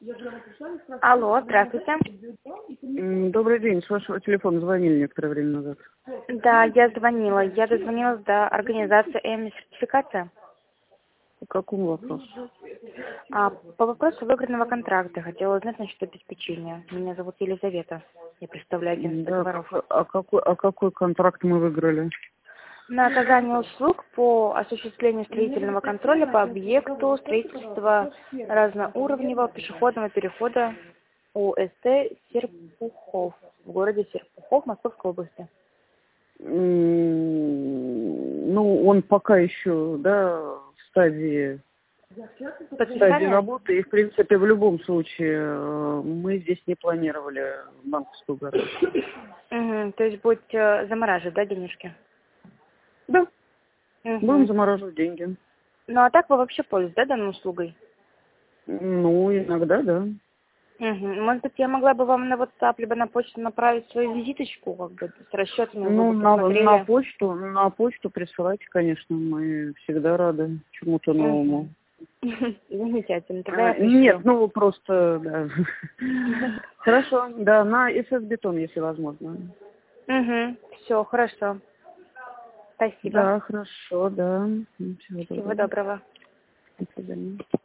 Алло, здравствуйте. Добрый день. С вашего телефона звонили некоторое время назад. Да, я звонила. Я дозвонилась до организации сертификация. По какому вопросу? По вопросу выигранного контракта хотела узнать насчет обеспечения. Меня зовут Елизавета. Я представляю агентство Да, договоров. какой контракт мы выиграли? На оказание услуг по осуществлению строительного контроля по объекту строительства разноуровневого пешеходного перехода УСТ Серпухов в городе Серпухов Московской области. Ну, он пока еще, да, в стадии работы. И, в принципе, в любом случае, мы здесь не планировали банковскую гарантию. То есть будете замораживать, да, денежки? Да. Будем замораживать деньги. Ну, а так вы вообще пользуетесь, да, данной услугой? Ну, иногда, да. Может быть, я могла бы вам на WhatsApp либо на почту направить свою визиточку, как бы, с расчетами, Ну, вы бы посмотрели. на почту присылайте, конечно, мы всегда рады чему-то новому. Замечательно, тогда я пришлю. Нет, ну просто, да. Хорошо, да, на СС-бетон, если возможно. Все, хорошо. Спасибо. Да, хорошо, да. Всего доброго. До свидания.